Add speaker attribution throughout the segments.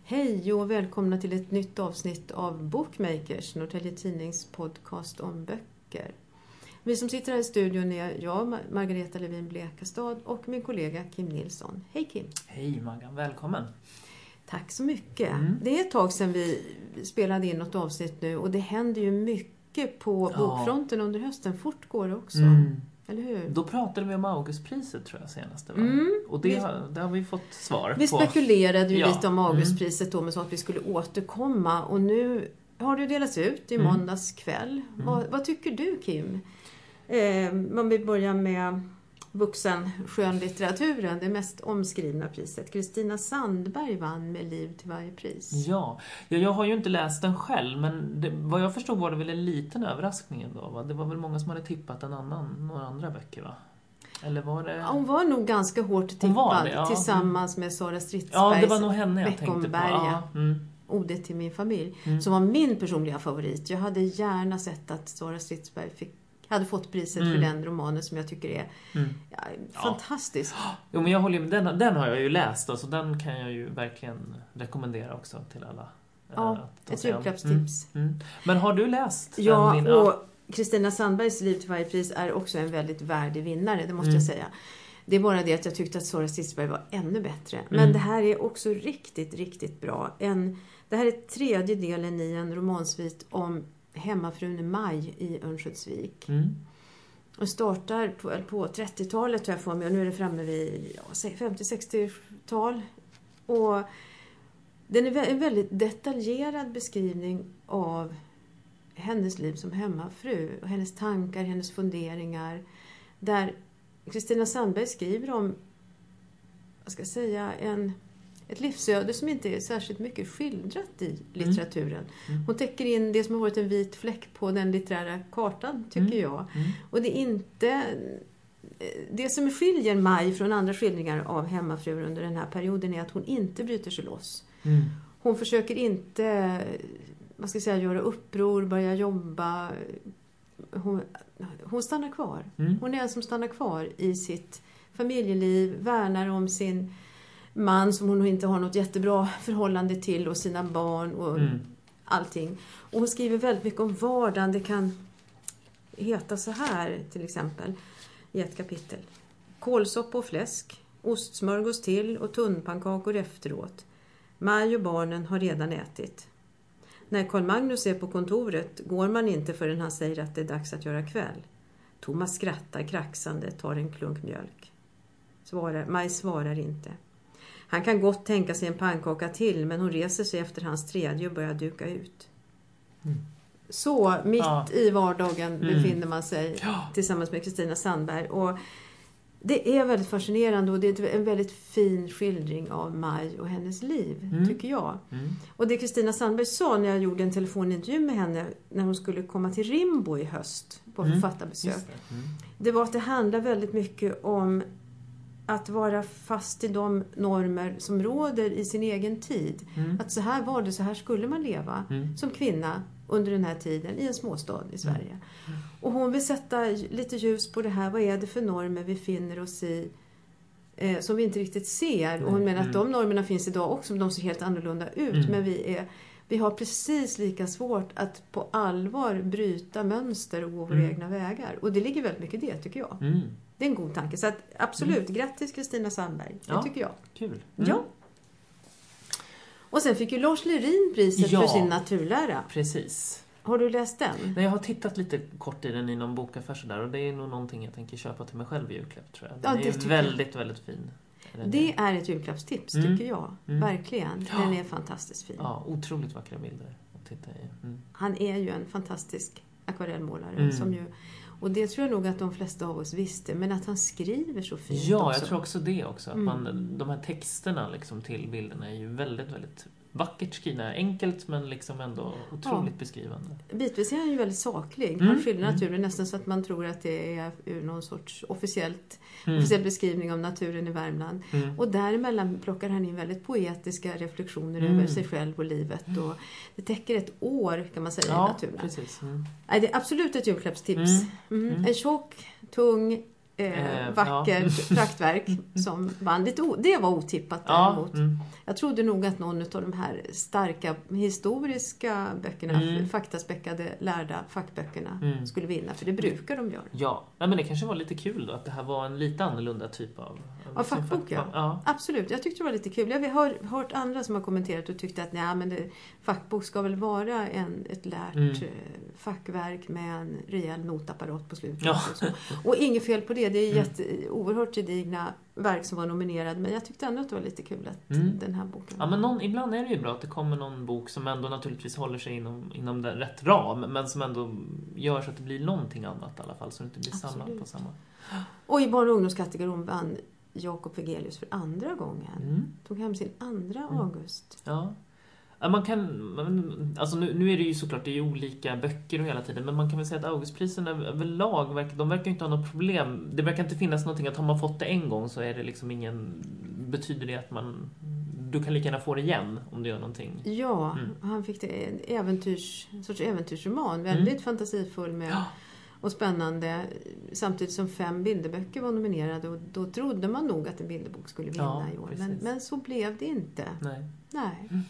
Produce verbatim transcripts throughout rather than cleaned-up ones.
Speaker 1: Hej och välkomna till ett nytt avsnitt av Bookmakers, Norrtälje Tidnings podcast om böcker. Vi som sitter här i studion är jag, Margareta Levin Blekastad, och min kollega Kim Nilsson. Hej Kim!
Speaker 2: Hej Maggan, välkommen!
Speaker 1: Tack så mycket!
Speaker 2: Mm.
Speaker 1: Det är ett tag sedan vi spelade in något avsnitt nu och det händer ju mycket på
Speaker 2: Ja.
Speaker 1: bokfronten under hösten. Fort går det också.
Speaker 2: Mm.
Speaker 1: Eller hur?
Speaker 2: Då pratade vi om Augustpriset tror jag senast. Va?
Speaker 1: Mm.
Speaker 2: Och det,
Speaker 1: Vi-
Speaker 2: har, det har vi fått svar
Speaker 1: Vi
Speaker 2: på.
Speaker 1: spekulerade ju
Speaker 2: Ja.
Speaker 1: lite om Augustpriset då, men så att vi skulle återkomma. Och nu har det delats ut i
Speaker 2: Mm.
Speaker 1: måndags kväll. Vad, vad tycker du, Kim? Eh, man vill börja med vuxen skönlitteraturen, det mest omskrivna priset. Kristina Sandberg vann med Liv till varje pris.
Speaker 2: Ja. ja, jag har ju inte läst den själv, men det, vad jag förstod var det väl en liten överraskning ändå, va? Det var väl många som hade tippat en annan, några andra böcker, va? Eller var det...
Speaker 1: Ja, hon var nog ganska hårt
Speaker 2: Hon var
Speaker 1: tippad
Speaker 2: det, ja.
Speaker 1: tillsammans med Sara Stridsbergs
Speaker 2: Ja, det var nog henne jag tänkte på.
Speaker 1: Beckomberga.
Speaker 2: Ja, mm.
Speaker 1: Odet till min familj,
Speaker 2: Mm.
Speaker 1: som var min personliga favorit. Jag hade gärna sett att Sara Stridsberg fick, hade fått priset
Speaker 2: Mm.
Speaker 1: för den romanen som jag tycker är
Speaker 2: Mm.
Speaker 1: ja, fantastisk.
Speaker 2: Jo, men jag håller med, den, den har jag ju läst, och så den kan jag ju verkligen rekommendera också till alla. eh,
Speaker 1: Ja,
Speaker 2: att ta
Speaker 1: ett
Speaker 2: sig an.
Speaker 1: julklappstips.
Speaker 2: Mm. Mm. Men har du läst
Speaker 1: Ja,
Speaker 2: den, din-
Speaker 1: och Kristina Sandbergs Liv till varje pris är också en väldigt värdig vinnare, det måste
Speaker 2: Mm.
Speaker 1: jag säga. Det är bara det att jag tyckte att Sara Stridsberg var ännu bättre. Men
Speaker 2: Mm.
Speaker 1: det här är också riktigt, riktigt bra. En, det här är tredje delen i en romansvit om hemmafrun Maj i Örnsköldsvik.
Speaker 2: Mm.
Speaker 1: Och startar på, på trettiotalet tror jag för mig, och nu är det framme vid ja, femtio-sextiotal. Och den är vä- en väldigt detaljerad beskrivning av hennes liv som hemmafru och hennes tankar, hennes funderingar. Där Kristina Sandberg skriver om, vad ska jag säga, en, ett livsöde som inte är särskilt mycket skildrat i litteraturen.
Speaker 2: Mm.
Speaker 1: Hon täcker in det som har varit en vit fläck på den litterära kartan, tycker
Speaker 2: Mm.
Speaker 1: jag.
Speaker 2: Mm.
Speaker 1: Och det är inte... Det som skiljer Maj från andra skildringar av hemmafruar under den här perioden är att hon inte bryter sig loss.
Speaker 2: Mm.
Speaker 1: Hon försöker inte, vad ska jag säga, göra uppror, börja jobba. Hon, hon stannar kvar.
Speaker 2: Mm.
Speaker 1: Hon är en som stannar kvar i sitt familjeliv, värnar om sin man som hon inte har något jättebra förhållande till och sina barn och
Speaker 2: Mm.
Speaker 1: allting. Och hon skriver väldigt mycket om vardagen. Det kan heta så här till exempel i ett kapitel. Kålsoppa och fläsk, ostsmörgås till och tunnpannkakor efteråt. Maj och barnen har redan ätit. När Carl Magnus är på kontoret går man inte förrän han säger att det är dags att göra kväll. Thomas skrattar kraxande, tar en klunk mjölk. Svarar, Maj svarar inte. Han kan gott tänka sig en pannkaka till, men hon reser sig efter hans tredje och börjar duka ut.
Speaker 2: Mm.
Speaker 1: Så mitt
Speaker 2: Ja.
Speaker 1: i vardagen
Speaker 2: Mm.
Speaker 1: befinner man sig
Speaker 2: Ja.
Speaker 1: tillsammans med Kristina Sandberg. Och det är väldigt fascinerande och det är en väldigt fin skildring av Maj och hennes liv,
Speaker 2: Mm.
Speaker 1: tycker jag.
Speaker 2: Mm.
Speaker 1: Och det Kristina Sandberg sa när jag gjorde en telefonintervju med henne när hon skulle komma till Rimbo i höst på
Speaker 2: Mm.
Speaker 1: författarbesök.
Speaker 2: Just det. Mm.
Speaker 1: Det var att det handlar väldigt mycket om att vara fast i de normer som råder i sin egen tid.
Speaker 2: Mm.
Speaker 1: Att så här var det, så här skulle man leva
Speaker 2: Mm.
Speaker 1: som kvinna under den här tiden i en småstad i Sverige. Och hon vill sätta lite ljus på det här. Vad är det för normer vi finner oss i eh, som vi inte riktigt ser? Och hon menar att de normerna finns idag också, men de ser helt annorlunda ut.
Speaker 2: Mm.
Speaker 1: Men vi, är, vi har precis lika svårt att på allvar bryta mönster och gå våra
Speaker 2: Mm.
Speaker 1: egna vägar. Och det ligger väldigt mycket i det, tycker jag.
Speaker 2: Mm.
Speaker 1: Det är en god tanke. Så att, absolut, grattis Kristina Sandberg. Det
Speaker 2: Ja.
Speaker 1: tycker jag.
Speaker 2: Kul. Mm.
Speaker 1: Ja. Och sen fick ju Lars Lerin priset
Speaker 2: Ja.
Speaker 1: för sin naturlära.
Speaker 2: Precis.
Speaker 1: Har du läst den?
Speaker 2: Nej, jag har tittat lite kort i den i någon bokaffär så där, och det är nog någonting jag tänker köpa till mig själv i julklapp, tror jag. Den
Speaker 1: Ja, det
Speaker 2: är
Speaker 1: tycker
Speaker 2: väldigt, väldigt fin. Den
Speaker 1: Det
Speaker 2: är,
Speaker 1: är ett julklappstips,
Speaker 2: Mm.
Speaker 1: tycker jag.
Speaker 2: Mm.
Speaker 1: Verkligen.
Speaker 2: Ja.
Speaker 1: Den är fantastiskt fin.
Speaker 2: ja, otroligt vackra bilder att titta i. Mm.
Speaker 1: Han är ju en fantastisk akvarellmålare.
Speaker 2: Mm.
Speaker 1: Som ju, och det tror jag nog att de flesta av oss visste. Men att han skriver så fint
Speaker 2: Ja,
Speaker 1: också.
Speaker 2: jag tror också det också. Att
Speaker 1: Mm.
Speaker 2: man, de här texterna liksom till bilderna är ju väldigt, väldigt vackert skrivna. Enkelt, men liksom ändå otroligt
Speaker 1: Ja.
Speaker 2: beskrivande.
Speaker 1: Bitvis är han ju väldigt saklig.
Speaker 2: Mm.
Speaker 1: Han skildrar
Speaker 2: Mm.
Speaker 1: naturen nästan så att man tror att det är ur någon sorts officiellt,
Speaker 2: Mm.
Speaker 1: officiell beskrivning av naturen i Värmland.
Speaker 2: Mm.
Speaker 1: Och däremellan plockar han in väldigt poetiska reflektioner
Speaker 2: Mm.
Speaker 1: över sig själv och livet. Och det täcker ett år, kan man säga, i
Speaker 2: Ja,
Speaker 1: naturen.
Speaker 2: precis. Mm.
Speaker 1: Nej, det är absolut ett julklappstips.
Speaker 2: Mm.
Speaker 1: Mm.
Speaker 2: Mm.
Speaker 1: En tjock, tung, Eh, vackert ja. praktverk som vann lite o- det var otippat däremot. Ja, mm. Jag trodde nog att någon av de här starka historiska böckerna, mm. faktaspäckade lärda fackböckerna mm. skulle vinna, för det brukar de göra.
Speaker 2: Ja, nej, men det kanske var lite kul då att det här var en lite annorlunda typ av
Speaker 1: ja, fackbok. Ja. ja, absolut. Jag tyckte det var lite kul. Jag har hört andra som har kommenterat och tyckte att nej, men det, fackbok ska väl vara en, ett lärt mm. fackverk med en rejäl notapparat på slutet. Ja. Och, så. Och inget fel på det. Det är mm. jätte, oerhört gedigna verk som var nominerade, men jag tyckte ändå att det var lite kul att mm. den här boken.
Speaker 2: Ja, men någon, ibland är det ju bra att det kommer någon bok som ändå naturligtvis håller sig inom, inom den rätt ram, men som ändå gör så att det blir någonting annat i alla fall, så det inte blir samlat på samma.
Speaker 1: Och i barn- och ungdomskategorin vann Jakob Wegelius för andra gången. Mm. Tog hem sin andra mm. August.
Speaker 2: Ja. Man kan, alltså nu, nu är det ju såklart det är olika böcker och hela tiden, men man kan väl säga att Augustprisen överlag, de verkar inte ha något problem. Det verkar inte finnas någonting att har man fått det en gång så är det liksom ingen, betyder det att man, du kan lika gärna få det igen om du gör någonting.
Speaker 1: Ja, mm. han fick det en äventyrs, en sorts äventyrsroman, väldigt mm. fantasifull med ja. och spännande, samtidigt som fem bilderböcker var nominerade, och då trodde man nog att en bilderbok skulle vinna ja, i år, men, men så blev det inte.
Speaker 2: Nej.
Speaker 1: Nej. Mm.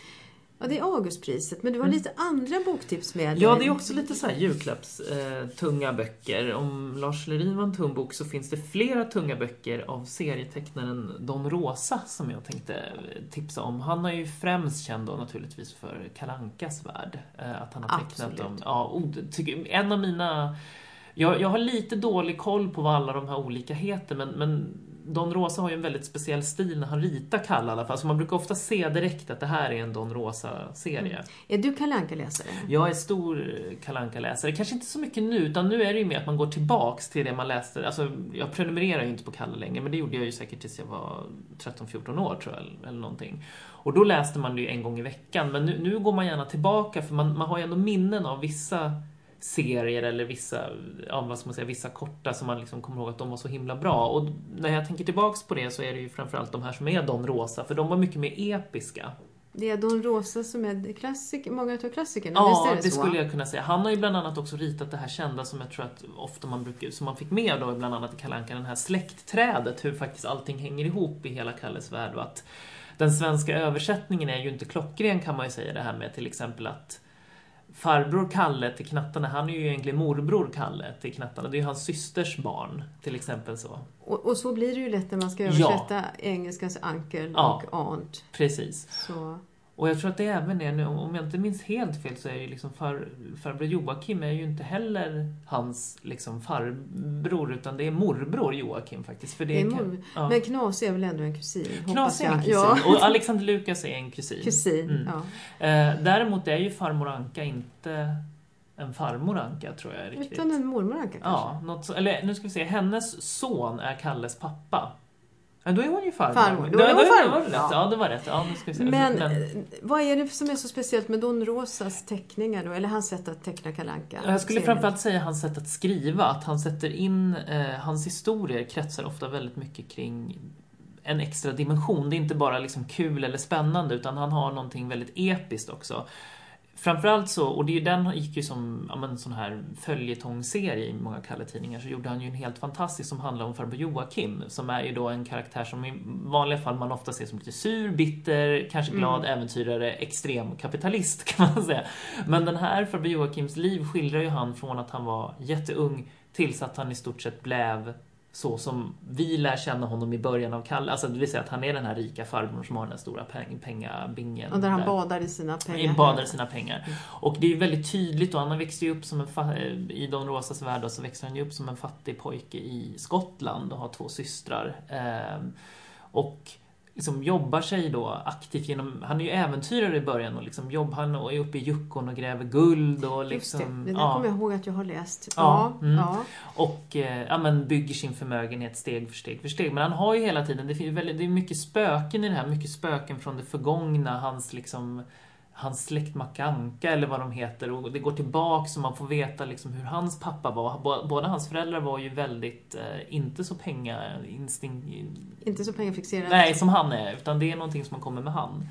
Speaker 1: Ja, det är Augustpriset, men du har lite mm. andra boktips med dig.
Speaker 2: Ja, det är också lite så här julklapps eh, tunga böcker. Om Lars Lerin var en tung bok så finns det flera tunga böcker av serietecknaren Don Rosa som jag tänkte tipsa om. Han är ju främst känd då naturligtvis för Kalle Ankas värld. Eh, att han har tecknat
Speaker 1: Absolut.
Speaker 2: dem. Ja, och, tycker, en av mina... Jag, jag har lite dålig koll på vad alla de här olika heter, men... men Don Rosa har ju en väldigt speciell stil när han ritar Kalle i alla fall. Så man brukar ofta se direkt att det här är en Don Rosa-serie.
Speaker 1: Mm. Är du Kalle Anka-läsare?
Speaker 2: Jag är stor Kalle Anka-läsare. Kanske inte så mycket nu, utan nu är det ju mer att man går tillbaks till det man läste. Alltså, jag prenumererar ju inte på Kalle längre, men det gjorde jag ju säkert tills jag var tretton fjorton år tror jag, eller någonting. Och då läste man det ju en gång i veckan. Men nu, nu går man gärna tillbaka, för man, man har ju ändå minnen av vissa serier eller vissa, ja, vad ska man säga, vissa korta som man liksom kommer ihåg att de var så himla bra. Och när jag tänker tillbaks på det så är det ju framförallt de här som är Don Rosa, för de var mycket mer episka.
Speaker 1: Det är Don Rosa som är klassik, många av klassikerna.
Speaker 2: Ja,
Speaker 1: det,
Speaker 2: det skulle jag kunna säga. Han har ju bland annat också ritat det här kända som jag tror att ofta man brukar, som man fick med då bland annat i Kalle Anka, den här släktträdet, hur faktiskt allting hänger ihop i hela Kalles värld, och att den svenska översättningen är ju inte klockren, kan man ju säga, det här med till exempel att farbror Kalle till knattarna, han är ju egentligen morbror Kalle till knattarna. Det är ju hans systers barn, till exempel så.
Speaker 1: Och, och så blir det ju lätt när man ska översätta ja. engelskans uncle ja. och aunt.
Speaker 2: Precis.
Speaker 1: Så.
Speaker 2: Och jag tror att det även är nu, om jag inte minns helt fel, så är ju liksom far, farbror Joakim är ju inte heller hans liksom farbror, utan det är morbror Joakim faktiskt. För det,
Speaker 1: det är
Speaker 2: kan,
Speaker 1: mor-
Speaker 2: ja.
Speaker 1: Men Knas är väl ändå en kusin?
Speaker 2: Knas är en kusin. Ja. Och Alexander Lukas är en kusin.
Speaker 1: Kusin, mm. ja.
Speaker 2: Eh, däremot är ju farmor Anka inte en farmor Anka, tror jag riktigt.
Speaker 1: Utan en mormor Anka kanske?
Speaker 2: Ja, något så, eller nu ska vi se, hennes son är Kalles pappa. Ja, då är hon ju farmor.
Speaker 1: Farmor.
Speaker 2: Då,
Speaker 1: då är hon
Speaker 2: farmor.
Speaker 1: farmor.
Speaker 2: Ja. ja, det var rätt. Ja, nu ska vi se.
Speaker 1: Men, Men vad är det som är så speciellt med Don Rosas teckningar då? Eller hans sätt att teckna Kalle Anka?
Speaker 2: Jag skulle framförallt säga hans sätt att skriva. Att han sätter in, eh, hans historier kretsar ofta väldigt mycket kring en extra dimension. Det är inte bara liksom kul eller spännande, utan han har någonting väldigt episkt också. Framförallt så, och det är ju den gick ju som ja, en sån här följetongserie i många Kalle-tidningar, så gjorde han ju en helt fantastisk som handlar om farbror Joakim, som är ju då en karaktär som i vanliga fall man ofta ser som lite sur, bitter, kanske glad, mm. äventyrare, extrem kapitalist kan man säga. Men den här farbror Joakims liv skildrar ju han från att han var jätteung tills att han i stort sett blev så som vi lär känna honom i början av Kalle. Alltså det vill säga att han är den här rika farbrorn som har den här stora peng- pengabingen.
Speaker 1: Och där han där. badar i sina pengar.
Speaker 2: badar i sina pengar. Mm. Och det är väldigt tydligt, och han växte ju upp som en fa- i Don Rosas värld, och så växer han ju upp som en fattig pojke i Skottland och har två systrar. Ehm, och liksom jobbar sig då aktivt genom, han är ju äventyrare i början och liksom jobbar han och är uppe i Yukon och gräver guld och liksom,
Speaker 1: just det, det där ja. kommer jag ihåg att jag har läst.
Speaker 2: Ja, ja. Mm. ja. Och eh, ja, men bygger sin förmögenhet steg för steg för steg. Men han har ju hela tiden, det finns väldigt, det är mycket spöken i det här, mycket spöken från det förgångna, hans liksom hans släkt Macke Anka eller vad de heter, och det går tillbaka så man får veta liksom hur hans pappa var. Båda hans föräldrar var ju väldigt eh, inte så penga instinkt,
Speaker 1: inte så pengafixerade.
Speaker 2: Nej, som han är, utan det är någonting som man kommer med han.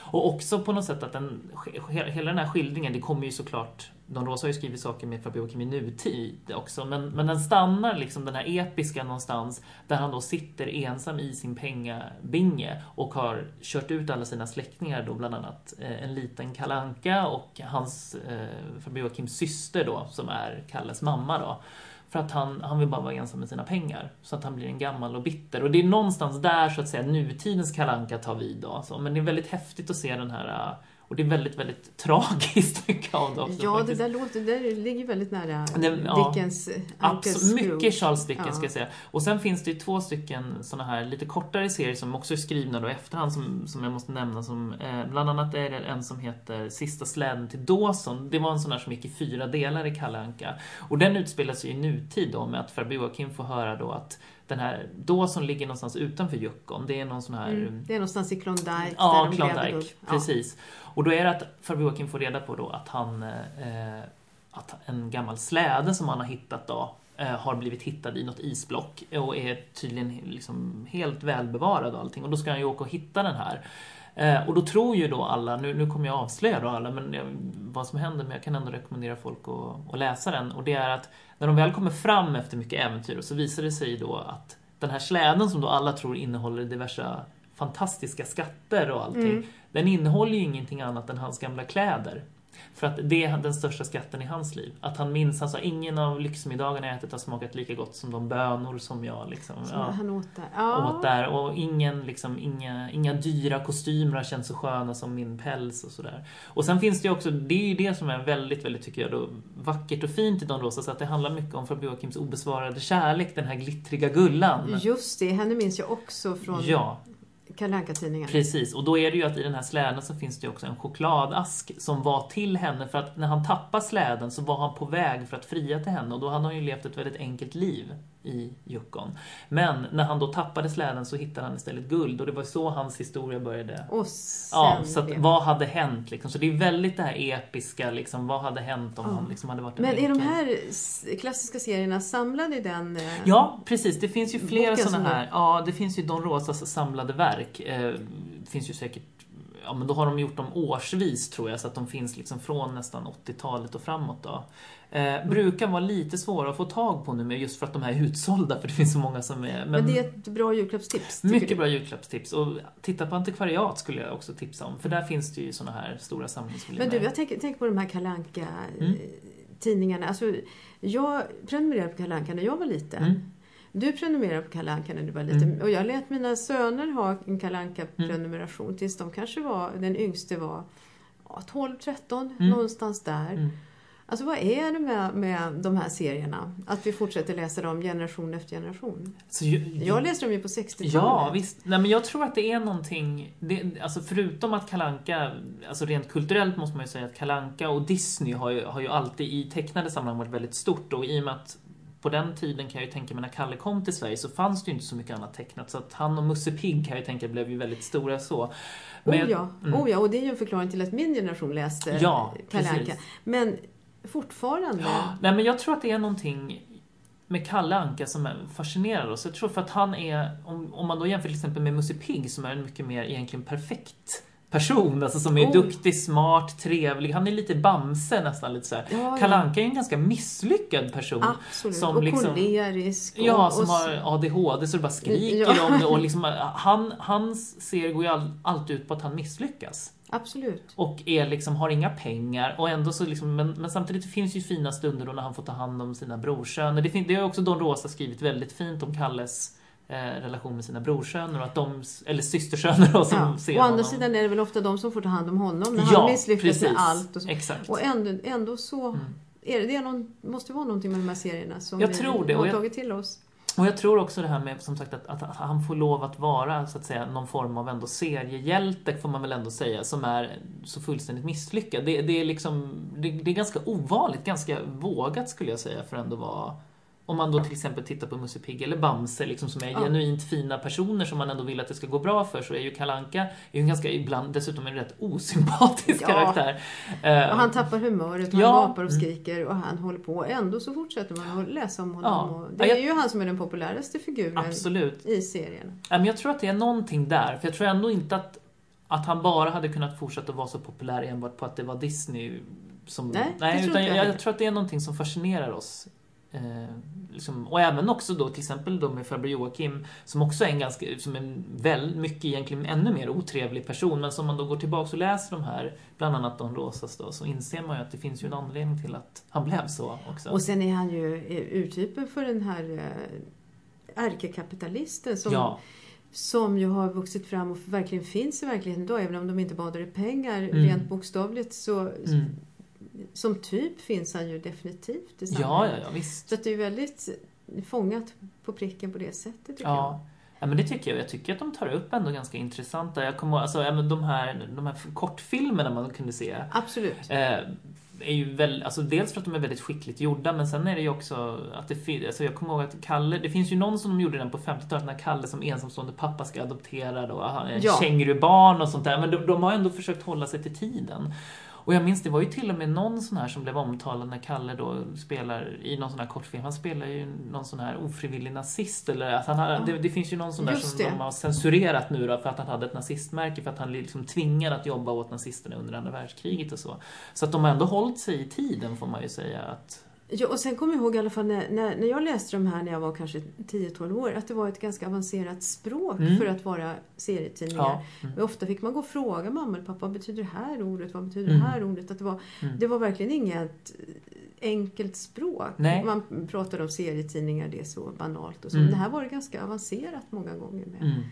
Speaker 2: Och också på något sätt att den, hela den här skildringen, det kommer ju såklart, Don Rosa har ju skrivit saker med Fabio Kim i nutid också, men, men den stannar liksom den här episka någonstans där han då sitter ensam i sin pengabinge och har kört ut alla sina släktingar då, bland annat eh, en liten Kalle Anka och hans eh, Fabio Kims syster då, som är Kalles mamma då. För att han, han vill bara vara ensam med sina pengar. Så att han blir en gammal och bitter. Och det är någonstans där så att säga nutidens Kalle Anka tar vid då. Så, men det är väldigt häftigt att se den här. Och det är väldigt, väldigt tragiskt mycket av det också.
Speaker 1: Ja,
Speaker 2: faktiskt.
Speaker 1: det där låter, det där ligger väldigt nära
Speaker 2: det, ja,
Speaker 1: Dickens.
Speaker 2: Absolut, mycket Charles Dickens, ja. Ska jag säga. Och sen finns det ju två stycken såna här lite kortare serier som också är skrivna då efterhand som, som jag måste nämna. Som, eh, bland annat är det en som heter Sista släden till Dawson. Det var en sån här som gick i fyra delar i Kalle Anka. Och den utspelar sig i nutid då med att Fabio Kim får höra då att den här Dawson ligger någonstans utanför Yukon. Det är någon sån här... Mm,
Speaker 1: det är någonstans i Klondike.
Speaker 2: Ja, där Klondike, precis. Ja. Och då är det att Fabio Kim får reda på då att han... Eh, att en gammal släde som han har hittat då eh, har blivit hittad i något isblock och är tydligen liksom helt välbevarad och allting. Och då ska han ju åka och hitta den här. Eh, och då tror ju då alla, nu, nu kommer jag avslöja då alla, men jag, vad som händer, men jag kan ändå rekommendera folk att, att läsa den. Och det är att när de väl kommer fram efter mycket äventyr så visar det sig då att den här släden som då alla tror innehåller diverse fantastiska skatter och allting, mm. den innehåller ju ingenting annat än hans gamla kläder. För att det är den största skatten i hans liv. Att han minns, alltså ingen av lyxmiddagarna jag ätit har smakat lika gott som de bönor som jag liksom,
Speaker 1: som
Speaker 2: ja,
Speaker 1: han åt där. Ja.
Speaker 2: åt där. Och ingen, liksom, inga, inga dyra kostymer har känts så sköna som min päls och sådär. Och sen finns det ju också, det är ju det som är väldigt, väldigt tycker jag då, vackert och fint i Don Rosa, så att det handlar mycket om Fabio Kims obesvarade kärlek, den här glittriga gullan.
Speaker 1: Just det, henne minns jag också från...
Speaker 2: Ja.
Speaker 1: Kalle Anka-tidningen.
Speaker 2: Precis, och då är det ju att i den här släden så finns det ju också en chokladask som var till henne, för att när han tappar släden så var han på väg för att fria till henne, och då hade han ju levt ett väldigt enkelt liv i Yukon. Men när han då tappade släden så hittade han istället guld, och det var så hans historia började.
Speaker 1: Och sen
Speaker 2: ja, så att, vad hade hänt liksom? Så det är väldigt det här episka liksom, vad hade hänt om ja. han liksom hade varit en
Speaker 1: Men
Speaker 2: enkel.
Speaker 1: är de här klassiska serierna samlade i den? Eh,
Speaker 2: ja, precis. Det finns ju flera sådana här.
Speaker 1: Är...
Speaker 2: Ja, det finns ju Don Rosas samlade verk. Eh, finns ju säkert, ja men då har de gjort dem årsvis tror jag, så att de finns liksom från nästan åttiotalet och framåt då. Eh, mm. Brukar vara lite svåra att få tag på nu med, just för att de här är utsålda, för det finns så många som är... Men,
Speaker 1: men det är ett bra julklappstips.
Speaker 2: Mycket
Speaker 1: du?
Speaker 2: bra julklappstips, och titta på antikvariat skulle jag också tipsa om, för där finns det ju såna här stora samlingsvolymer.
Speaker 1: Men du, jag tänker, tänker på de här Kalle Anka
Speaker 2: mm.
Speaker 1: tidningarna. Alltså, jag prenumererade på Kalle Anka när jag var liten. Mm. Du prenumererade på Kalle Anka när du var liten. Mm. Och jag lät mina söner ha en Kalle Anka-prenumeration mm. tills de kanske var, den yngste var ja, tolv tretton, mm. någonstans där. Mm. Alltså vad är det med, med de här serierna? Att vi fortsätter läsa dem generation efter generation. Så jag, jag, jag läste dem ju på sextiotalet.
Speaker 2: Ja, visst. Nej, men jag tror att det är någonting... Det, alltså förutom att Kalle Anka... Alltså rent kulturellt måste man ju säga att Kalle Anka och Disney har ju, har ju alltid i tecknade sammanhang varit väldigt stort. Och i och med att på den tiden kan jag ju tänka mig när Kalle kom till Sverige så fanns det ju inte så mycket annat tecknat. Så att han och Musse Pigg kan jag ju tänka blev ju väldigt stora så. Men,
Speaker 1: oh, ja. Mm. oh ja, och det är ju en förklaring till att min generation läste
Speaker 2: ja,
Speaker 1: Kalle Anka. Men fortfarande...
Speaker 2: Ja, nej, men jag tror att det är någonting med Kalle Anka som fascinerar oss. Jag tror för att han är, om, om man då jämför till exempel med Musse Pigg som är en mycket mer egentligen perfekt person, alltså som är oh. duktig, smart, trevlig. Han är lite Bamse nästan lite så här. Ja, Kalle Anka är en ganska misslyckad person.
Speaker 1: Absolut.
Speaker 2: Som
Speaker 1: och
Speaker 2: liksom,
Speaker 1: kolerisk. Och,
Speaker 2: ja, som
Speaker 1: och,
Speaker 2: har A D H D så det bara skriker ja. om det. Och liksom, han, hans serie går ju all, alltid ut på att han misslyckas.
Speaker 1: Absolut.
Speaker 2: Och är liksom, har inga pengar och ändå så liksom, men, men samtidigt finns ju fina stunder då när han får ta hand om sina brorsöner. Det, det har också Don Rosa skrivit väldigt fint om Kalles eh, relation med sina brorsöner och att de, eller systersöner då, som
Speaker 1: ja.
Speaker 2: ser
Speaker 1: Å andra
Speaker 2: honom.
Speaker 1: sidan är det väl ofta de som får ta hand om honom när
Speaker 2: ja,
Speaker 1: han misslyckas
Speaker 2: precis.
Speaker 1: med allt och så.
Speaker 2: Exakt.
Speaker 1: Och ändå, ändå så mm. är det, det är någon, måste vara någonting med de här serierna som jag vi tror det. har tagit till oss.
Speaker 2: Och jag tror också det här med som sagt att, att, att han får lov att vara så att säga någon form av ändå seriehjälte får man väl ändå säga, som är så fullständigt misslyckad. Det, det är liksom det, det är ganska ovanligt, ganska vågat skulle jag säga för ändå vara. Om man då till exempel tittar på Musse Pigg eller Bamse liksom, som är ja. genuint fina personer som man ändå vill att det ska gå bra för, så är ju Kalle Anka är ju en ganska ibland dessutom en rätt osympatisk ja. karaktär.
Speaker 1: Och han tappar humöret, han ja. gapar och skriker och han håller på. Ändå så fortsätter man att läsa om honom. Ja. Och det är ja, jag... ju han som är den populäraste figuren
Speaker 2: Absolut.
Speaker 1: i serien.
Speaker 2: Men jag tror att det är någonting där, för jag tror ändå inte att att han bara hade kunnat fortsätta att vara så populär enbart på att det var Disney som...
Speaker 1: Nej,
Speaker 2: nej
Speaker 1: det
Speaker 2: utan
Speaker 1: tror
Speaker 2: jag,
Speaker 1: jag.
Speaker 2: jag tror att det är någonting som fascinerar oss. Eh, liksom, och även också då till exempel då med farbror Joakim som också är en ganska, som en väl mycket egentligen ännu mer otrevlig person, men som man då går tillbaka och läser de här, bland annat Don Rosas då, så inser man ju att det finns ju en anledning till att han blev så också.
Speaker 1: Och sen är han ju urtypen för den här eh, ärkekapitalisten som,
Speaker 2: ja.
Speaker 1: som ju har vuxit fram och verkligen finns i verkligheten idag, även om de inte badar i pengar
Speaker 2: Mm.
Speaker 1: rent bokstavligt, så
Speaker 2: Mm.
Speaker 1: som typ finns han ju definitivt i
Speaker 2: Ja,
Speaker 1: samhället.
Speaker 2: ja, ja, visst.
Speaker 1: Så att det är väldigt fångat på pricken på det sättet, tycker
Speaker 2: Ja.
Speaker 1: jag.
Speaker 2: Ja, men det tycker jag. Jag tycker att de tar upp ändå ganska intressanta. Jag kommer ihåg, alltså, ja, men de här, de här kortfilmerna man kunde se.
Speaker 1: Absolut.
Speaker 2: Eh, är ju väl, alltså dels för att de är väldigt skickligt gjorda, men sen är det ju också att det finns, alltså jag kommer ihåg att Kalle, det finns ju någon som de gjorde den på femtiotalet när Kalle som ensamstående pappa ska adoptera då, en
Speaker 1: Ja.
Speaker 2: kängurubarn och sånt där, men de, de har ändå försökt hålla sig till tiden. Och jag minns, det var ju till och med någon sån här som blev omtalad när Kalle då spelar i någon sån här kortfilm. Han spelar ju någon sån här ofrivillig nazist. Eller att han har,
Speaker 1: Ja.
Speaker 2: det, det finns ju någon sån där
Speaker 1: Just
Speaker 2: som
Speaker 1: det.
Speaker 2: de har censurerat nu då, för att han hade ett nazistmärke. För att han liksom tvingad att jobba åt nazisterna under andra världskriget och så. Så att de har ändå hållit sig i tiden, får man ju säga. Att...
Speaker 1: Ja, och sen kommer jag ihåg i alla fall när, när, när jag läste de här när jag var kanske tio tolv år, att det var ett ganska avancerat språk
Speaker 2: Mm.
Speaker 1: för att vara serietidningar.
Speaker 2: Ja. Mm.
Speaker 1: Men ofta fick man gå och fråga mamma eller pappa, vad betyder det här ordet? Vad betyder
Speaker 2: Mm.
Speaker 1: det här ordet? Att det, var,
Speaker 2: Mm.
Speaker 1: det var verkligen inget enkelt språk.
Speaker 2: Nej.
Speaker 1: Man pratade om serietidningar, det är så banalt och så.
Speaker 2: Mm.
Speaker 1: Men det här var det ganska avancerat många gånger med.
Speaker 2: Mm.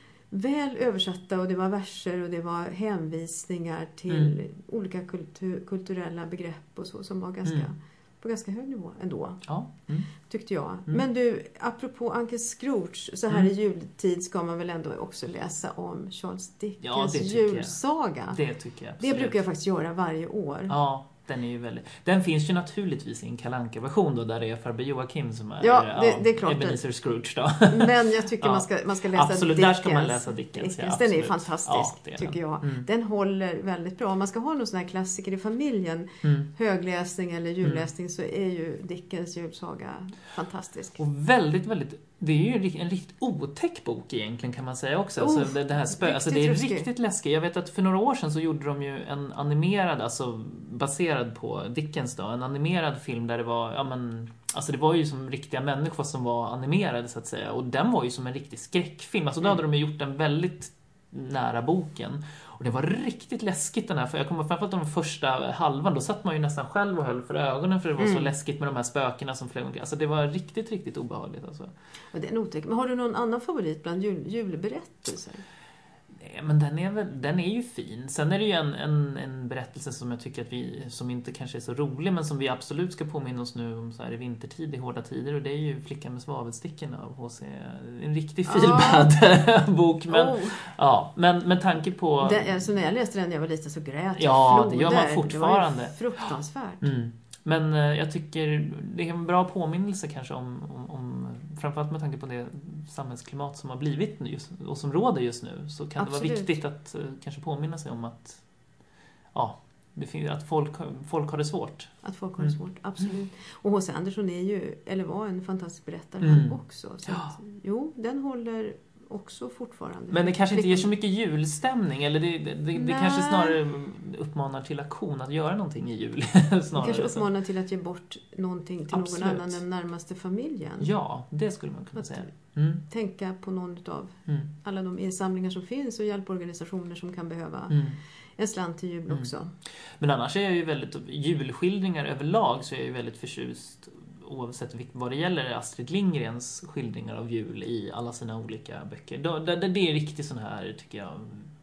Speaker 1: Väl översatta, och det var verser och det var hänvisningar till
Speaker 2: Mm.
Speaker 1: olika kultur, kulturella begrepp och så som var ganska,
Speaker 2: Mm.
Speaker 1: på ganska hög nivå ändå.
Speaker 2: Ja. Mm.
Speaker 1: Tyckte jag.
Speaker 2: Mm.
Speaker 1: Men du, apropå Uncle Scrooge, så här
Speaker 2: Mm.
Speaker 1: i jultid ska man väl ändå också läsa om Charles
Speaker 2: Ja,
Speaker 1: Dickens
Speaker 2: det tycker jag.
Speaker 1: julsaga.
Speaker 2: Det tycker jag
Speaker 1: Det
Speaker 2: absolut.
Speaker 1: brukar jag faktiskt göra varje år.
Speaker 2: Ja, den är ju väldigt... Den finns ju naturligtvis i en Kalle Anka-version då, där det är farbror Joakim som är,
Speaker 1: Ja, det- det är klart
Speaker 2: Ebenezer Scrooge då.
Speaker 1: Men jag tycker
Speaker 2: Ja.
Speaker 1: man, ska, man ska läsa
Speaker 2: Absolut,
Speaker 1: Dickens.
Speaker 2: där ska man läsa Dickens, ja,
Speaker 1: Den är
Speaker 2: absolut.
Speaker 1: fantastisk,
Speaker 2: Ja, det är den.
Speaker 1: tycker jag.
Speaker 2: Mm.
Speaker 1: Den håller väldigt bra. Om man ska ha någon sån här klassiker i familjen,
Speaker 2: Mm.
Speaker 1: högläsning eller julläsning, så är ju Dickens julsaga fantastisk.
Speaker 2: Och väldigt, väldigt... Det är ju en riktigt otäck bok egentligen, kan man säga också. Alltså,
Speaker 1: Oh,
Speaker 2: det, det här spö,
Speaker 1: riktigt
Speaker 2: alltså det är
Speaker 1: ruskig.
Speaker 2: riktigt läskigt. Jag vet att för några år sedan så gjorde de ju en animerad, alltså baserad på Dickens då, en animerad film där det var, ja men, alltså det var ju som riktiga människor som var animerade så att säga. Och den var ju som en riktig skräckfilm. Alltså då hade de ju gjort den väldigt nära boken. Och det var riktigt läskigt den här, för jag kommer framförallt de första halvan, då satt man ju nästan själv och höll för ögonen för det var
Speaker 1: Mm.
Speaker 2: så läskigt med de här spökena som flög. Alltså det var riktigt, riktigt obehagligt alltså.
Speaker 1: Och det är en otäck. Men har du någon annan favorit bland jul, julberättelser?
Speaker 2: Nej, men den är, väl, den är ju fin. Sen är det ju en, en, en berättelse som jag tycker att vi, som inte kanske är så rolig, men som vi absolut ska påminna oss nu om så här i vintertid, i hårda tider, och det är ju Flickan med svavelsticken av H C. En riktig feelbad bok, men,
Speaker 1: Oh.
Speaker 2: ja, men med tanke på...
Speaker 1: Det, alltså när jag läste den när jag var liten så grät jag
Speaker 2: Ja,
Speaker 1: floder.
Speaker 2: det gör man fortfarande.
Speaker 1: Det var ju fruktansvärt.
Speaker 2: Mm. Men eh, jag tycker det är en bra påminnelse kanske om, om, om framförallt med tanke på det samhällsklimat som har blivit just, och som råder just nu, så kan
Speaker 1: Absolut.
Speaker 2: det vara viktigt att eh, kanske påminna sig om att ja, det finns, att folk, folk har det svårt.
Speaker 1: Att folk har det
Speaker 2: Mm.
Speaker 1: svårt, absolut. Och H C Andersson är ju, eller var en fantastisk berättare
Speaker 2: Mm.
Speaker 1: han också. Så
Speaker 2: Ja.
Speaker 1: att, jo, den håller också fortfarande.
Speaker 2: Men det kanske inte ger så
Speaker 1: Flickan-
Speaker 2: mycket julstämning, eller det, det, det, det kanske snarare uppmanar till aktion att göra någonting i jul.
Speaker 1: Det
Speaker 2: snarare
Speaker 1: kanske
Speaker 2: så.
Speaker 1: uppmanar till att ge bort någonting till
Speaker 2: Absolut.
Speaker 1: någon annan än närmaste familjen.
Speaker 2: Ja, det skulle man kunna
Speaker 1: Att
Speaker 2: säga. Mm.
Speaker 1: tänka på någon av
Speaker 2: Mm.
Speaker 1: alla de insamlingar som finns och hjälporganisationer som kan behöva
Speaker 2: Mm.
Speaker 1: en slant till jul
Speaker 2: Mm.
Speaker 1: också.
Speaker 2: Men annars är jag ju väldigt, julskildringar överlag så är jag ju väldigt förtjust, oavsett vilk- vad det gäller Astrid Lindgrens skildringar av jul i alla sina olika böcker. Då, det, det är riktigt sån här, tycker jag,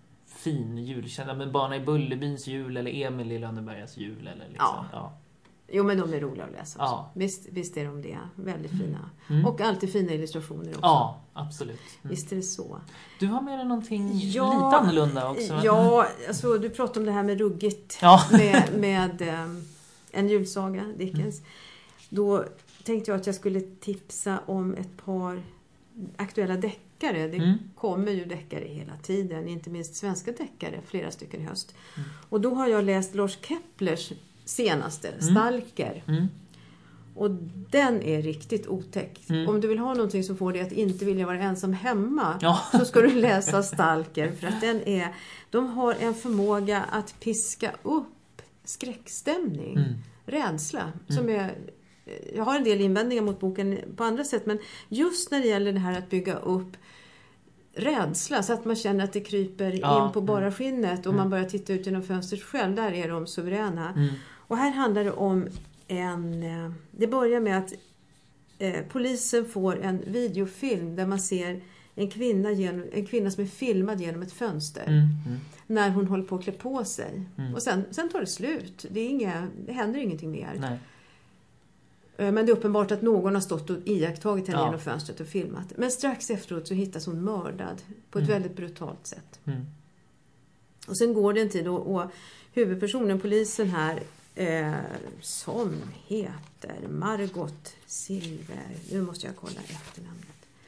Speaker 2: fin julkänsla. Men Barna i Bullerbins jul eller Emil i Lönnebergas jul eller liksom.
Speaker 1: Ja.
Speaker 2: Ja.
Speaker 1: Jo, men de är roliga att läsa också.
Speaker 2: Ja.
Speaker 1: Visst, visst är de det. Väldigt fina.
Speaker 2: Mm.
Speaker 1: Och alltid fina illustrationer också.
Speaker 2: Ja, absolut. Mm.
Speaker 1: Visst är det så.
Speaker 2: Du har med dig någonting
Speaker 1: Ja,
Speaker 2: lite annorlunda också.
Speaker 1: Ja, alltså du pratade om det här med ruggigt.
Speaker 2: Ja.
Speaker 1: Med, med um, en julsaga, Dickens. Mm. Då tänkte jag att jag skulle tipsa om ett par aktuella deckare. Det
Speaker 2: Mm.
Speaker 1: kommer ju deckare hela tiden. Inte minst svenska deckare, flera stycken i höst.
Speaker 2: Mm.
Speaker 1: Och då har jag läst Lars Keplers senaste, Stalker.
Speaker 2: Mm.
Speaker 1: Och den är riktigt otäck.
Speaker 2: Mm.
Speaker 1: Om du vill ha någonting som får dig att inte vilja vara ensam hemma
Speaker 2: Ja.
Speaker 1: så ska du läsa Stalker. För att den är, de har en förmåga att piska upp skräckstämning,
Speaker 2: Mm.
Speaker 1: rädsla. Som är, jag har en del invändningar mot boken på andra sätt, men just när det gäller det här att bygga upp rädsla så att man känner att det kryper
Speaker 2: Ja.
Speaker 1: in på bara
Speaker 2: Mm.
Speaker 1: skinnet och
Speaker 2: Mm.
Speaker 1: man börjar titta ut genom fönstret själv. Där är de suveräna.
Speaker 2: Mm.
Speaker 1: Och här handlar det om en... eh, Det börjar med att eh, polisen får en videofilm där man ser en kvinna, genom, en kvinna som är filmad genom ett fönster.
Speaker 2: Mm. Mm.
Speaker 1: När hon håller på att klä på sig.
Speaker 2: Mm.
Speaker 1: Och sen, sen tar det slut. Det, är inga, det händer ingenting mer.
Speaker 2: Nej.
Speaker 1: Eh, Men det är uppenbart att någon har stått och iakttagit henne
Speaker 2: Ja.
Speaker 1: genom fönstret och filmat. Men strax efteråt så hittas hon mördad på ett
Speaker 2: Mm.
Speaker 1: väldigt brutalt sätt.
Speaker 2: Mm.
Speaker 1: Och sen går det en tid och, och huvudpersonen, polisen här, eh, som heter Margot Silver. Nu måste jag kolla efternamnet.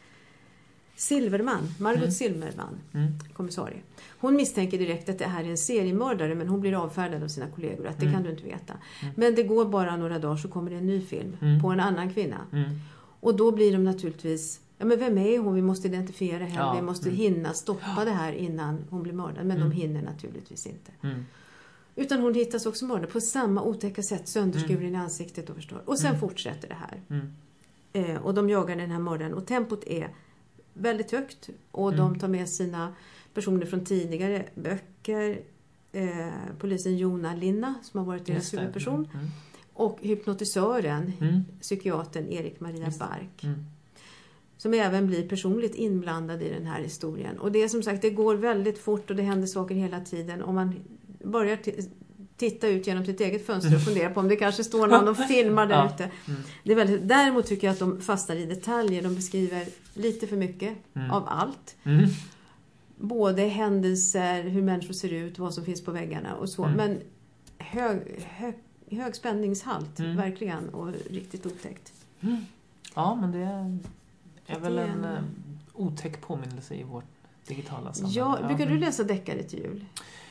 Speaker 1: Silverman, Margot
Speaker 2: Mm.
Speaker 1: Silverman,
Speaker 2: Mm.
Speaker 1: kommissarie. Hon misstänker direkt att det här är en seriemördare, men hon blir avfärdad av sina kollegor. Att det
Speaker 2: Mm.
Speaker 1: kan du inte veta.
Speaker 2: Mm.
Speaker 1: Men det går bara några dagar så kommer det en ny film
Speaker 2: Mm.
Speaker 1: på en annan kvinna.
Speaker 2: Mm.
Speaker 1: Och då blir de naturligtvis, ja men vem är hon? Vi måste identifiera henne.
Speaker 2: Ja.
Speaker 1: Vi måste
Speaker 2: Mm.
Speaker 1: hinna stoppa det här innan hon blir mördad. Men
Speaker 2: Mm.
Speaker 1: de hinner naturligtvis inte.
Speaker 2: Mm.
Speaker 1: Utan hon hittas också mördad på samma otäcka sätt, sönderskuren
Speaker 2: Mm.
Speaker 1: i ansiktet och förstår. Och sen
Speaker 2: Mm.
Speaker 1: fortsätter det här.
Speaker 2: Mm.
Speaker 1: Eh, och de jagar den här mördaren. Och tempot är väldigt högt. Och
Speaker 2: Mm.
Speaker 1: de tar med sina personer från tidigare böcker. Eh, polisen Jona Linna, som har varit deras
Speaker 2: Just det.
Speaker 1: huvudperson.
Speaker 2: Mm.
Speaker 1: Och hypnotisören,
Speaker 2: Mm.
Speaker 1: psykiatern Erik Maria
Speaker 2: Just det.
Speaker 1: Bark.
Speaker 2: Mm.
Speaker 1: Som även blir personligt inblandad i den här historien. Och det är som sagt, det går väldigt fort och det händer saker hela tiden. Om man börjar t- titta ut genom sitt eget fönster och fundera på om det kanske står någon och filmar där
Speaker 2: Ja.
Speaker 1: ute.
Speaker 2: Mm.
Speaker 1: Det är väldigt, däremot tycker jag att de fastnar i detaljer. De beskriver lite för mycket
Speaker 2: Mm.
Speaker 1: av allt.
Speaker 2: Mm.
Speaker 1: Både händelser, hur människor ser ut, vad som finns på väggarna och så.
Speaker 2: Mm.
Speaker 1: Men hög, hög, hög spänningshalt,
Speaker 2: Mm.
Speaker 1: verkligen. Och riktigt otäckt.
Speaker 2: Ja, men det är, är väl
Speaker 1: Det är
Speaker 2: en
Speaker 1: en-
Speaker 2: eh, otäck påminnelse i vårt digitala samhälle.
Speaker 1: Ja, brukar du
Speaker 2: men-
Speaker 1: läsa deckare till jul?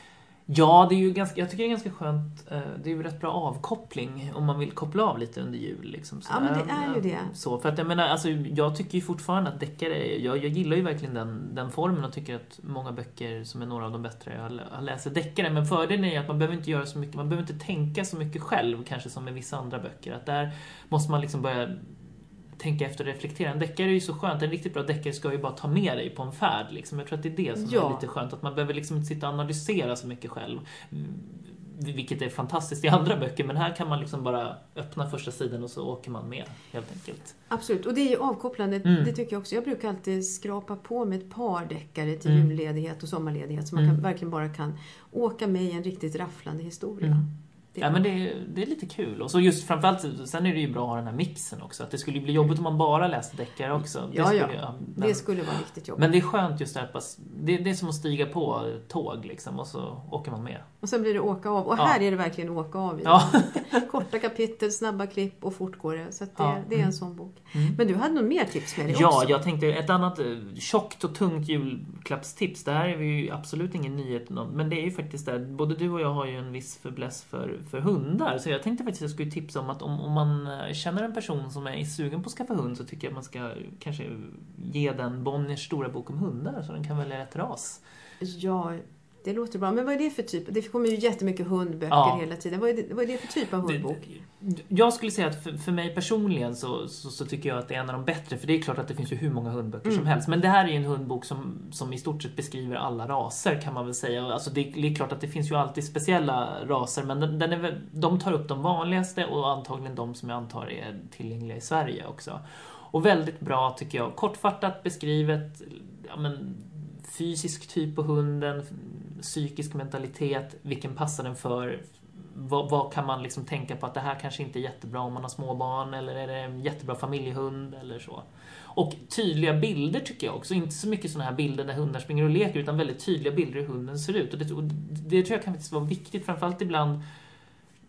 Speaker 2: Ja, det är ju ganska, jag tycker det är ganska skönt. eh, Det är ju rätt bra avkoppling om man vill koppla av lite under jul. Liksom,
Speaker 1: Ja, men det är ju det.
Speaker 2: Så, för att jag menar, alltså, jag tycker ju fortfarande att deckare är, jag, jag gillar ju verkligen den, den formen och tycker att många böcker som är några av de bättre jag lä- har läst är deckare. Men fördelen är att man behöver inte göra så mycket, man behöver inte tänka så mycket själv kanske som med vissa andra böcker. Att där måste man liksom börja tänka efter och reflektera. En deckare är ju så skönt. En riktigt bra deckare ska ju bara ta med dig på en färd. Liksom. Jag tror att det är det som
Speaker 1: Ja.
Speaker 2: är lite skönt. Att man behöver liksom inte sitta och analysera så mycket själv. Mm, Vilket är fantastiskt i andra böcker. Men här kan man liksom bara öppna första sidan och så åker man med. Helt enkelt.
Speaker 1: Absolut, och det är ju avkopplande,
Speaker 2: Mm.
Speaker 1: det tycker jag också. Jag brukar alltid skrapa på med ett par deckare till
Speaker 2: Mm.
Speaker 1: julledighet och sommarledighet. Så man
Speaker 2: Mm.
Speaker 1: kan, verkligen bara kan åka med i en riktigt rafflande historia.
Speaker 2: Mm.
Speaker 1: Det,
Speaker 2: Ja, men det är, det är lite kul. Och så just framförallt, sen är det ju bra att ha den här mixen också. Att det skulle bli jobbigt om man bara läste deckare också. Det
Speaker 1: Ja,
Speaker 2: skulle,
Speaker 1: ja.
Speaker 2: ja, men,
Speaker 1: det skulle vara riktigt jobbigt.
Speaker 2: men det är skönt just det här. pass- Det, det är som att stiga på tåg liksom. Och så åker man med.
Speaker 1: Och sen blir det åka av. Och
Speaker 2: Ja.
Speaker 1: här är det verkligen åka av. I
Speaker 2: Ja.
Speaker 1: Korta kapitel, snabba klipp och fort går det. Så att det,
Speaker 2: Ja.
Speaker 1: det är en
Speaker 2: Mm.
Speaker 1: sån bok.
Speaker 2: Mm.
Speaker 1: Men du hade nog mer tips med dig
Speaker 2: Ja,
Speaker 1: också.
Speaker 2: jag tänkte ett annat eh, tjockt och tungt julklappstips. Det här är ju absolut ingen nyhet. Men det är ju faktiskt det. Både du och jag har ju en viss fäbless för, för hundar. Så jag tänkte faktiskt att jag skulle tipsa om att om, om man eh, känner en person som är sugen på att skaffa hund så tycker jag att man ska kanske ge den Bonniers stora bok om hundar så den kan välja rätt ras.
Speaker 1: Ja, det låter bra. Men vad är det för typ? Det kommer ju jättemycket hundböcker
Speaker 2: Ja.
Speaker 1: hela tiden. Vad är, det, vad är det för typ av hundbok?
Speaker 2: Det- Jag skulle säga att för, för mig personligen så, så, så tycker jag att det är en av de bättre. För det är klart att det finns ju hur många hundböcker
Speaker 1: Mm.
Speaker 2: som helst. Men det här är ju en hundbok som, som i stort sett beskriver alla raser kan man väl säga. Alltså det, det är klart att det finns ju alltid speciella raser. Men den, den är, väl- de tar upp de vanligaste och antagligen de som jag antar är tillgängliga i Sverige också. Och väldigt bra tycker jag. Kortfattat beskrivet, ja men, fysisk typ på hunden, psykisk mentalitet, vilken passar den för, vad, vad kan man liksom tänka på att det här kanske inte är jättebra om man har små barn eller är det en jättebra familjehund eller så. Och tydliga bilder tycker jag också, inte så mycket sådana här bilder där hundar springer och leker utan väldigt tydliga bilder hur hunden ser ut och det, och det tror jag kan faktiskt vara viktigt, framförallt ibland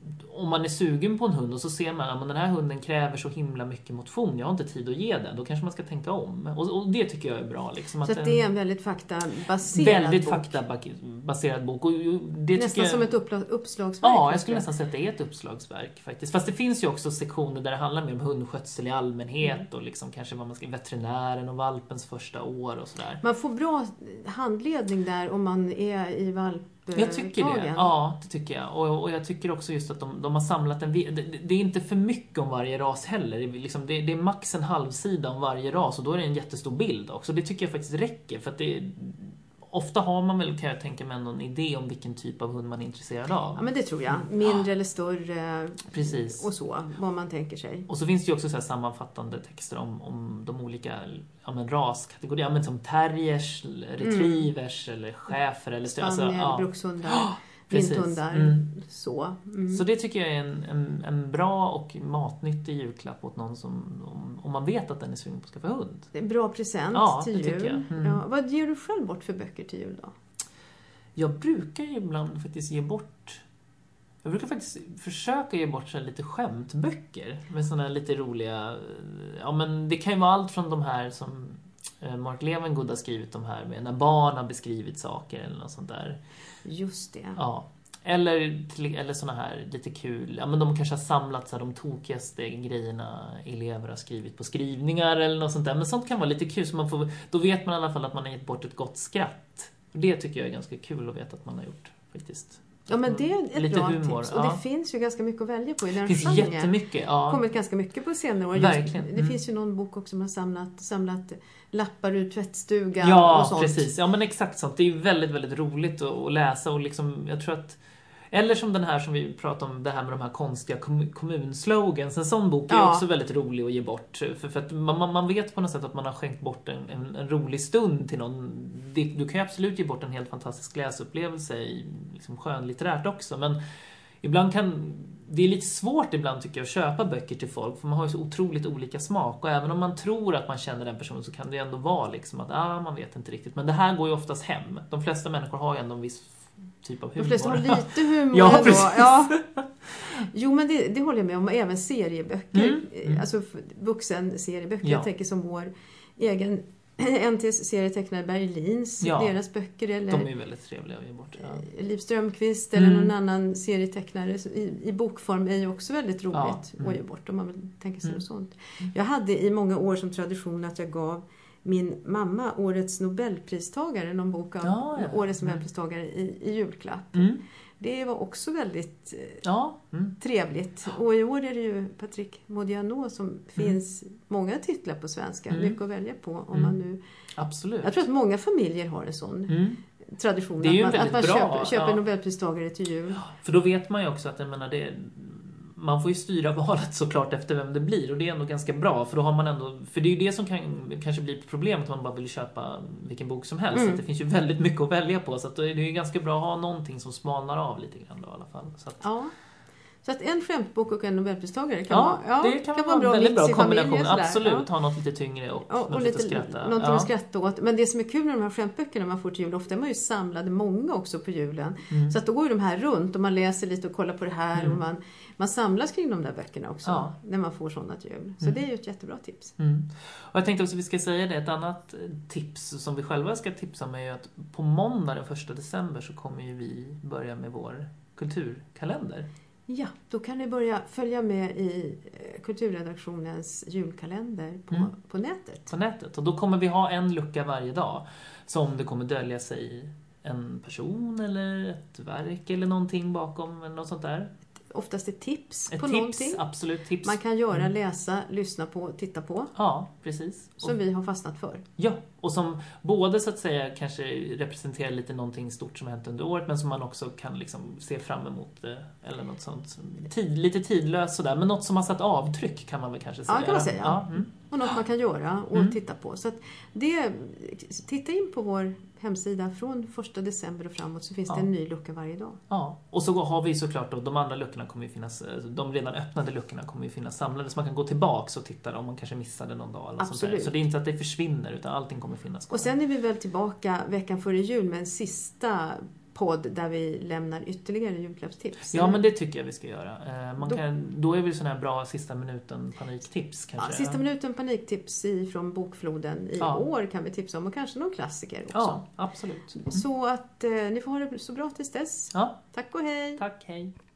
Speaker 2: om man är sugen på en hund och så ser man att den här hunden kräver så himla mycket motion, jag har inte tid att ge den, då kanske man ska tänka om. Och, och det tycker jag är bra. Liksom,
Speaker 1: så
Speaker 2: att
Speaker 1: att det är en väldigt faktabaserad
Speaker 2: väldigt
Speaker 1: bok.
Speaker 2: faktabaserad bok. Och det
Speaker 1: nästan
Speaker 2: jag,
Speaker 1: som ett uppla- uppslagsverk.
Speaker 2: Ja, jag skulle nästan säga att det är ett uppslagsverk faktiskt. Fast det finns ju också sektioner där det handlar mer om hundskötsel i allmänhet mm. och liksom kanske vad man ska, veterinären och valpens första år och sådär.
Speaker 1: Man får bra handledning där om man är i valp.
Speaker 2: Jag tycker det, ja det tycker jag. Och, och jag tycker också just att de, de har samlat en... Det, det är inte för mycket om varje ras heller. Det är, liksom, det, det är max en halv sida om varje ras och då är det en jättestor bild också. Det tycker jag faktiskt räcker. För att det, ofta har man väl, kan jag tänka mig, någon idé om vilken typ av hund man är intresserad av.
Speaker 1: Ja, men det tror jag. Mindre ja. eller större.
Speaker 2: Precis.
Speaker 1: Och så, vad man tänker sig.
Speaker 2: Och så finns det ju också så här sammanfattande texter om, om de olika ja, men raskategorier. Ja, men som terriers, retrievers mm. eller schäfer. Eller
Speaker 1: Spaniel,
Speaker 2: alltså, ja.
Speaker 1: brukshundar, vinthundar.
Speaker 2: Mm.
Speaker 1: Så. Mm.
Speaker 2: så det tycker jag är en, en, en bra och matnyttig julklapp åt någon som, om, om man vet att den är sugen på att skaffa hund.
Speaker 1: Det är en bra present
Speaker 2: ja,
Speaker 1: till
Speaker 2: det
Speaker 1: jul.
Speaker 2: Tycker jag. Mm.
Speaker 1: Ja, vad ger du själv bort för böcker till jul då?
Speaker 2: Jag brukar ju ibland faktiskt ge bort... Jag brukar faktiskt försöka ge bort så här lite skämtböcker. Med såna lite roliga... Ja, men det kan ju vara allt från de här som Mark Levengood har skrivit de här med. När barn har beskrivit saker eller något sånt där.
Speaker 1: Just det.
Speaker 2: Ja. Eller, eller såna här lite kul... Ja, men de kanske har samlat så här, de tokigaste grejerna elever har skrivit på skrivningar eller något sånt där. Men sånt kan vara lite kul. Så man får, då vet man i alla fall att man har gett bort ett gott skratt. Det tycker jag är ganska kul att veta att man har gjort faktiskt.
Speaker 1: Ja, men det är ett
Speaker 2: lite
Speaker 1: bra
Speaker 2: humor,
Speaker 1: tips.
Speaker 2: ja.
Speaker 1: Och det finns ju ganska mycket att välja på i den
Speaker 2: Det finns
Speaker 1: genren.
Speaker 2: jättemycket, ja.
Speaker 1: Kommit ganska mycket på senare år. Just,
Speaker 2: Verkligen.
Speaker 1: det
Speaker 2: mm.
Speaker 1: finns ju någon bok också som har samlat, samlat lappar ur tvättstugan
Speaker 2: ja,
Speaker 1: och sånt.
Speaker 2: Ja, precis. Ja, men exakt sånt. Det är ju väldigt, väldigt roligt att, att läsa och liksom, jag tror att eller som den här som vi pratade om, det här med de här konstiga kom- kommunslogans. En sån bok är ja. också väldigt rolig att ge bort. För, för att man, man vet på något sätt att man har skänkt bort en, en, en rolig stund till någon. Det, du kan ju absolut ge bort en helt fantastisk läsupplevelse i liksom skönlitterärt också. Men ibland kan... Det är lite svårt ibland tycker jag att köpa böcker till folk. För man har ju så otroligt olika smak. Och även om man tror att man känner den personen så kan det ändå vara liksom att ah, man vet inte riktigt. Men det här går ju oftast hem. De flesta människor har ju ändå en viss typ av humor.
Speaker 1: De flesta har lite humor.
Speaker 2: ja,
Speaker 1: ändå.
Speaker 2: precis.
Speaker 1: Ja. Jo, men det, det håller jag med om. Även serieböcker.
Speaker 2: Mm. Mm.
Speaker 1: Alltså vuxen serieböcker.
Speaker 2: Ja.
Speaker 1: Jag tänker som vår egen N T:s serietecknare Berlins. Ja. Deras böcker. Eller
Speaker 2: de är ju väldigt trevliga att ge bort. Ja.
Speaker 1: Liv Strömquist eller mm. någon annan serietecknare i, i bokform är ju också väldigt roligt ja. mm. att ge bort. Om man vill tänka sig mm. något sånt. Jag hade i många år som tradition att jag gav min mamma årets Nobelpristagare, någon bok av ja, ja. årets Nobelpristagare i, i julklapp.
Speaker 2: Mm.
Speaker 1: Det var också väldigt
Speaker 2: ja. mm.
Speaker 1: trevligt. Och i år är det ju Patrick Modiano som mm. finns många titlar på svenska. Mm. Mycket att välja på. Om mm. man nu...
Speaker 2: Absolut.
Speaker 1: Jag tror att många familjer har en sån mm. tradition.
Speaker 2: Det är ju
Speaker 1: att man, att man
Speaker 2: bra.
Speaker 1: köper, köper
Speaker 2: ja.
Speaker 1: Nobelpristagare till jul.
Speaker 2: För då vet man ju också att jag menar, det, man får ju styra valet såklart efter vem det blir. Och det är ändå ganska bra. För då har man ändå, för det är ju det som kan kanske bli problemet om man bara vill köpa vilken bok som helst. Mm. Så det finns ju väldigt mycket att välja på. Så att det är ju ganska bra att ha någonting som smalnar av lite grann då, i alla fall. Så att,
Speaker 1: ja. Så att en skämtbok och en Nobelpristagare kan,
Speaker 2: ja,
Speaker 1: vara, ja,
Speaker 2: det kan,
Speaker 1: kan
Speaker 2: vara en
Speaker 1: bra
Speaker 2: väldigt bra
Speaker 1: kombination.
Speaker 2: Absolut, ja. Ha något lite tyngre och,
Speaker 1: ja, och
Speaker 2: något
Speaker 1: lite,
Speaker 2: att skratta.
Speaker 1: Någonting
Speaker 2: ja.
Speaker 1: att skratta åt. Men det som är kul med de här skämtböckerna man får till jul, ofta är man ju samlade många också på julen. Mm. Så att då går ju de här runt och man läser lite och kollar på det här. Mm. Och man, man samlas kring de där böckerna också ja. När man får sådana till jul. Så mm. det är ju ett jättebra tips.
Speaker 2: Mm. Och jag tänkte också att vi ska säga det. Ett annat tips som vi själva ska tipsa om är ju att på måndag den första december så kommer ju vi börja med vår kulturkalender.
Speaker 1: Ja, då kan ni börja följa med i kulturredaktionens julkalender på, mm. på nätet.
Speaker 2: På nätet. Och då kommer vi ha en lucka varje dag. Som det kommer dölja sig en person eller ett verk eller någonting bakom eller något sånt där.
Speaker 1: Oftast ett tips
Speaker 2: ett
Speaker 1: på
Speaker 2: tips,
Speaker 1: någonting.
Speaker 2: Absolut tips.
Speaker 1: Man kan göra, mm. läsa, lyssna på, titta på.
Speaker 2: Ja, precis.
Speaker 1: Som och, vi har fastnat för.
Speaker 2: Ja, och som både så att säga kanske representerar lite någonting stort som hänt under året, men som man också kan liksom se fram emot eller något sånt. Tid, lite tidlöst sådär, men något som har satt avtryck kan man väl kanske säga.
Speaker 1: Ja, kan man säga.
Speaker 2: Ja, mm.
Speaker 1: Och något man kan göra och mm. titta på. Så att det, titta in på vår hemsida från första december och framåt så finns ja. Det en ny lucka varje dag.
Speaker 2: Ja, och så har vi såklart då, de andra luckorna kommer ju finnas, de redan öppnade luckorna kommer ju finnas samlade så man kan gå tillbaka och titta om man kanske missade någon dag eller sånt där. Så det är inte att det försvinner utan allting kommer finnas kvar.
Speaker 1: Och sen är vi väl tillbaka veckan före jul med en sista podd där vi lämnar ytterligare julklappstips.
Speaker 2: Ja, men det tycker jag vi ska göra. Eh, man
Speaker 1: Då-
Speaker 2: kan, då är vi sån här bra sista minuten paniktips
Speaker 1: Ja,
Speaker 2: kanske.
Speaker 1: sista minuten paniktips från bokfloden i
Speaker 2: Ja.
Speaker 1: år kan vi tipsa om, och kanske någon klassiker också.
Speaker 2: Ja, absolut. Mm.
Speaker 1: Så att eh, ni får ha det så bra tills dess.
Speaker 2: Ja,
Speaker 1: Tack och hej!
Speaker 2: tack, hej.